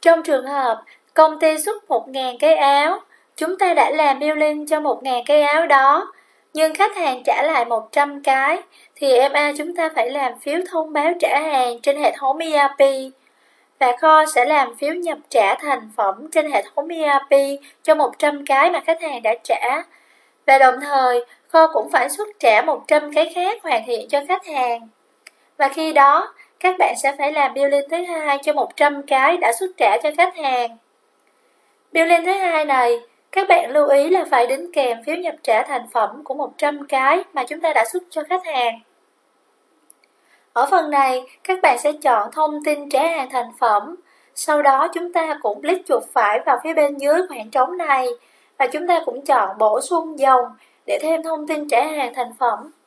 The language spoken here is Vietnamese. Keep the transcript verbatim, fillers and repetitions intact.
Trong trường hợp công ty xuất một nghìn cái áo, chúng ta đã làm billing cho một nghìn cái áo đó, nhưng khách hàng trả lại một trăm cái, thì em a chúng ta phải làm phiếu thông báo trả hàng trên hệ thống e rờ pê, và kho sẽ làm phiếu nhập trả thành phẩm trên hệ thống e rờ pê cho một trăm cái mà khách hàng đã trả. Và đồng thời, kho cũng phải xuất trả một trăm cái khác hoàn thiện cho khách hàng. Và khi đó, các bạn sẽ phải làm billing thứ hai cho một trăm cái đã xuất trả cho khách hàng. Billing thứ hai này, các bạn lưu ý là phải đính kèm phiếu nhập trả thành phẩm của một trăm cái mà chúng ta đã xuất cho khách hàng. Ở phần này, các bạn sẽ chọn thông tin trả hàng thành phẩm. Sau đó chúng ta cũng click chuột phải vào phía bên dưới khoảng trống này và chúng ta cũng chọn bổ sung dòng để thêm thông tin trả hàng thành phẩm.